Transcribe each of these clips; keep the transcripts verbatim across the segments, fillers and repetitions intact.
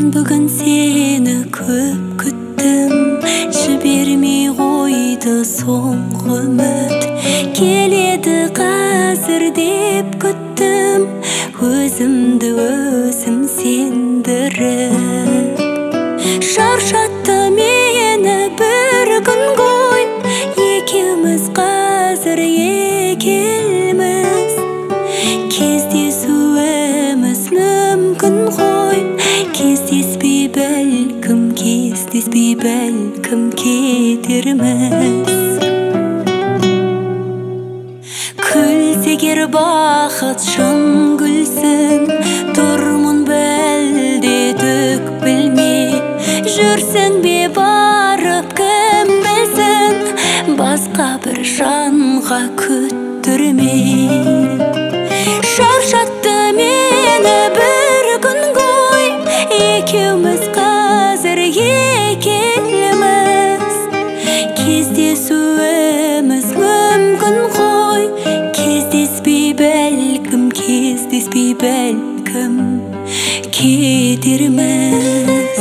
бүгін сені көп күттім, жібермей қойды соңғы үміт. Келеді қазір деп күттім, өзімді өзім сендіріп. Шаршатты мені бір күн ғой, екеуміз қазір екеуміз. Кездесуіміз мүмкін ғой, кездеспей бәлкім, кездеспей бәлкім кетерміз. Күлсегер бақыт шын күлсін, тұрмын бәлде түк білмей. Жүрсің бе барып кім білсін, басқа бір жанға күттірмей. Шаршатты мені бір күн ғой, екеуміз қазір екеуміз. Кездесуіміз мүмкін ғой, кездеспей бәлкім, кездеспей бәлкім кетерміз.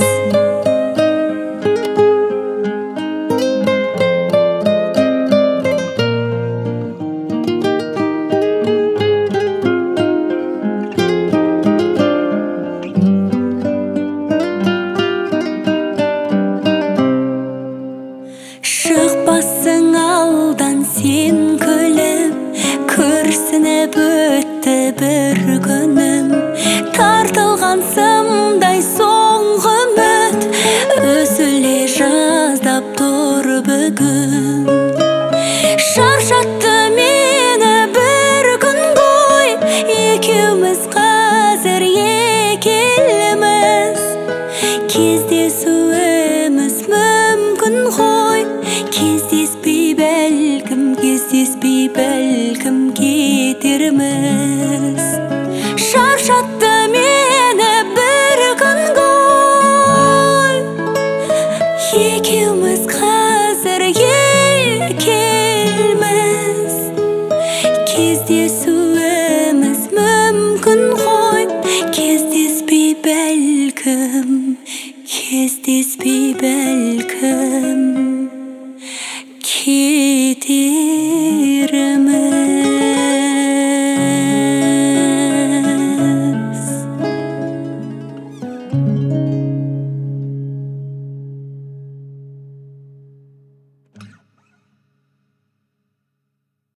Шықпассың алдан сен күліп, күрсініп өтті бір күнім. Тартылған сымдай соңғы үміт, үзіле жаздап тұр бүгін. Шаршатты мені бір күн ғой, екеуміз қазір екеуміз. Кездесуіміз мүмкін ғой, кездеспей бәлкім, кездеспей бәлкім кетерміз. Шаршатты мені бір күн ғой, екеуміз қазір екеуміз. Кездесуіміз мүмкін ғой, кездеспей бәлкім